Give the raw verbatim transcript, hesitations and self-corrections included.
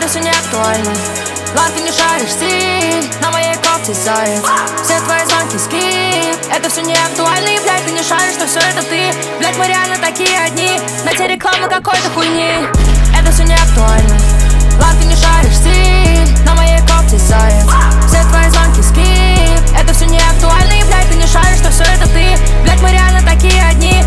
все не актуально. Ладно, ты не шаришь стиль, на моей кофте заяц. Все твои звонки скип, это все не актуально. И, блядь, ты не шаришь, что все это ты. Блядь, мы реально такие одни, на те рекламы какой-то хуйни. Это все не актуально. Ладно, ты не шаришь стиль, на моей кофте заяц. Все твои звонки скип, это все не актуально. И, блядь, ты не шаришь, что все это ты. Блядь, мы реально такие одни.